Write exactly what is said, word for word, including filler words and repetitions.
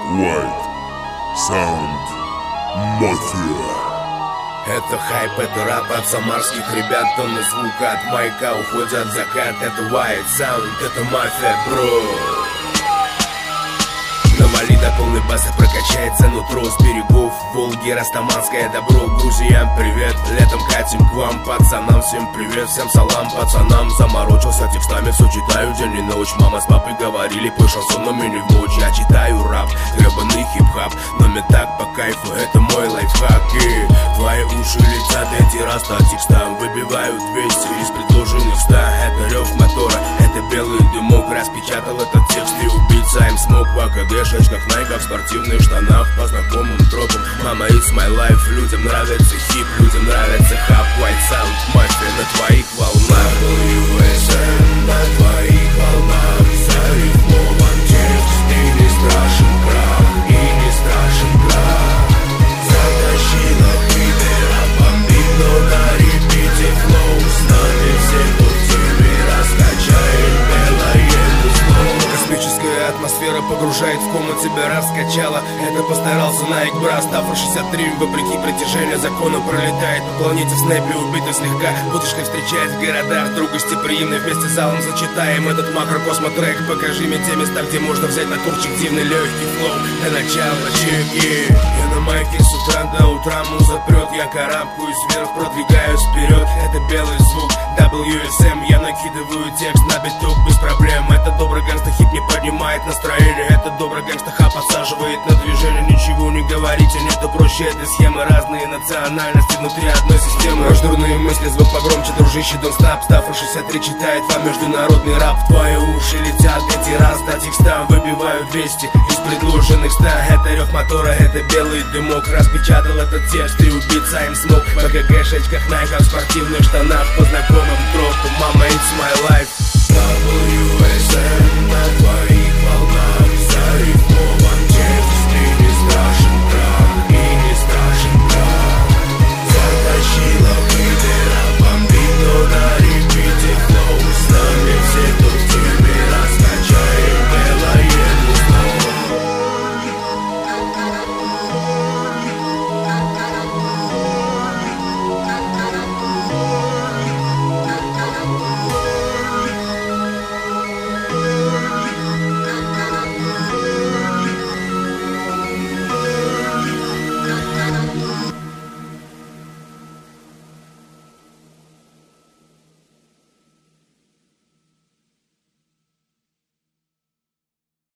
White Sound Mafia. Это хайп, это рэп от самарских ребят. Тонны звука от майка уходят в закат. Это White Sound, это мафия, бро. Навали до полной басы, прокачается нутро. С берегов Волги, растаманское добро. Грузиям привет, летом катим к вам, пацанам. Всем привет, всем салам, пацанам. Заморочился текстами, все читаю день и ночь. Мама с папой говорили, пой шансон, но мне не в ночь. Я читаю рэп, гребаный хип-хап, но мне так по кайфу, это мой лайфхак. И твои уши летят, эти раста текстам выбивают двести из предложенных ста. Это рев мотора, это белый дымок. Распечатал этот текст и убийца им смог. В АКДшечках, найках, в спортивных штанах, по знакомым тропам. Мама, it's my life. Людям нравится хип, людям нравится хап. White Sound, мафия на твоих волнах. дабл ю эс эм на твоих волнах. Зарифмован текст, и не страшен крах, и не страшен крах. Затащила хипера, бомбит, но на репите флоу. С нами все, кто в теме, раскачает белое зло. Космическая атмосфера погружает в кому, тебя раскачала. Это постарался Nike Bra. Ставр шестьдесят три, вопреки притяжению закона, пролетает по планете в снайпе, убитый слегка. Будочкой встречает в городах, друг гостеприимный. Вместе с залом зачитаем этот макро-космо-трек. Покажи мне те места, где можно взять на турчик дивный легкий флоу. Для начала чеки. Я на майке с утра до утра, муза прет. Я карабкаюсь вверх, продвигаюсь вперед. Это белый звук, дабл ю эс эм. Я накидываю текст на биток без проблем. Это добрый гангста-хип не поднимает настроение. Это добрый гангста-хап подсаживает на движение. Ничего не говорите, нету проще этой схемы. Разные национальности внутри одной системы. Рожь дурные мысли, звук погромче, дружище, don't stop. Ставр шестьдесят три читает вам международный рап. В твои уши летят эти раз до текста, выбивают двести из предложенных ста. Это рев мотора, это белый дымок. Распечатал этот текст и убийца им смог. В АКГшечках, найках, в спортивных штанах, по знакомым тропам. Мама, it's my life.